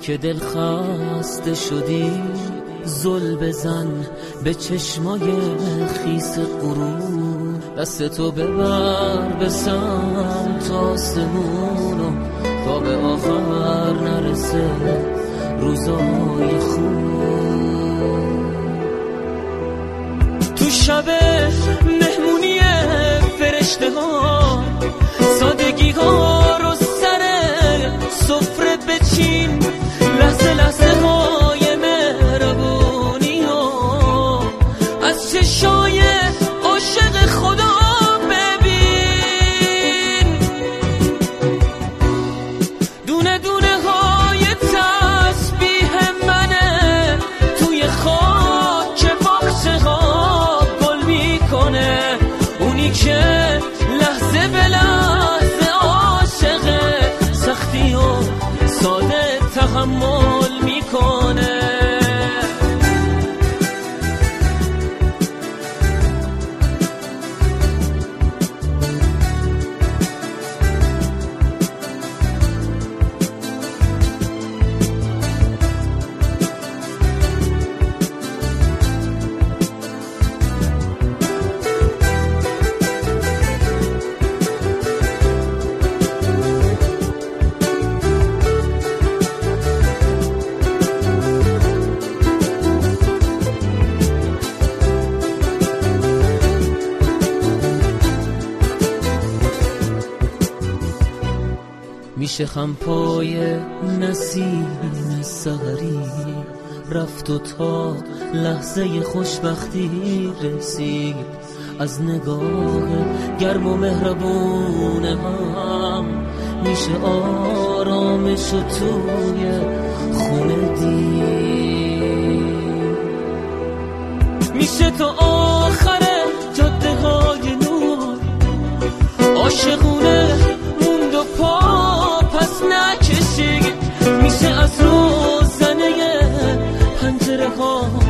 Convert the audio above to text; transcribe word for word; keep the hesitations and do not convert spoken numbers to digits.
که دل خسته شدی زل بزن به چشمای خیس غروب، دستتو ببر به سمت آسمونو تا به آخر نرسه روزای خوب. تو شب مهمونی فرشته ها سادگی ها رو سر سفره بچین، لحظه لحظه های مهربونی ها از چشای عاشق خدا ببین. دونه دونه های تسبیح منه توی خاک باغچه ها گل میکنه، اونی که لحظه به لحظه عاشقه، سختی و ساده تحمل میکنه. میشه خمپای نسیم سحری رفت و تا لحظه خوشبختی رسید، از نگاه گرم و مهربون هم میشه آرامش و توی خونه دید. میشه تا آخر جاده های نور عاشقونه موند و پا پس نکشید، میشه از روزنه پنجره ها